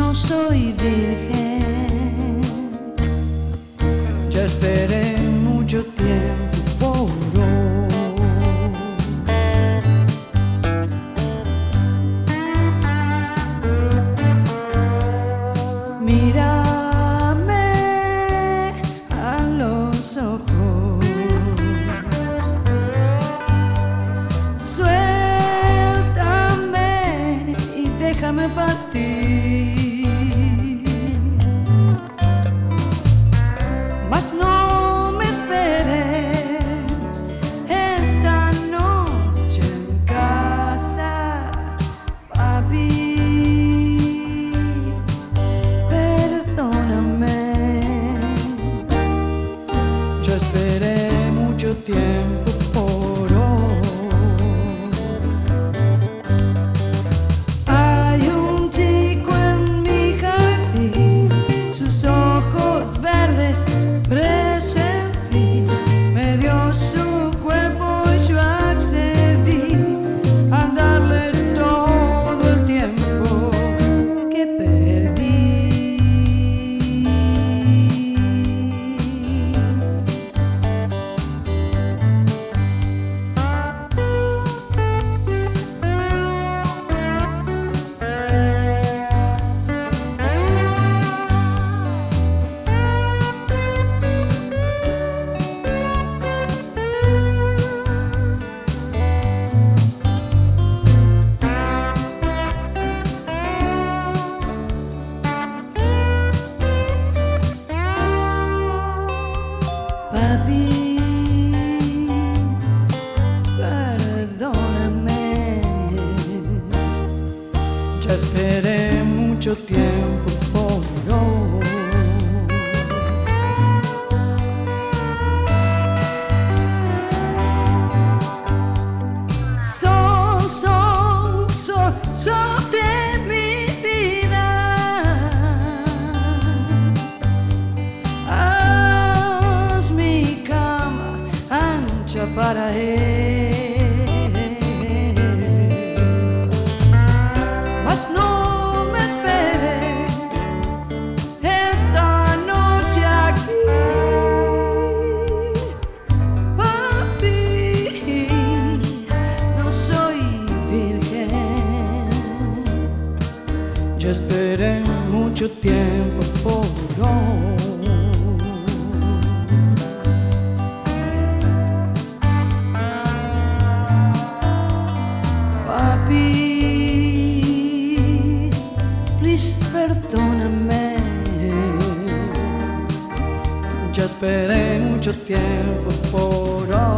no soy virgen. Ya esperé mucho tiempo por hoy. Mírame a los ojos, suéltame y déjame partir. Mas no me esperes esta noche en casa, papi. Perdóname. Ya esperé mucho tiempo por hoy. Hay un chico en mi jardín, sus ojos verdes presentí, me dio su cuerpo y yo accedí a darle todo el tiempo que perdí. Papi, perdóname. Ya esperé mucho tiempo por hoy. Sos de mi vida. Haz mi cama ancha para él. Mas no me esperes esta noche aquí, papi. No soy virgen. Ya esperé mucho tiempo por hoy. Papi, please perdóname. Ya esperé mucho tiempo por hoy.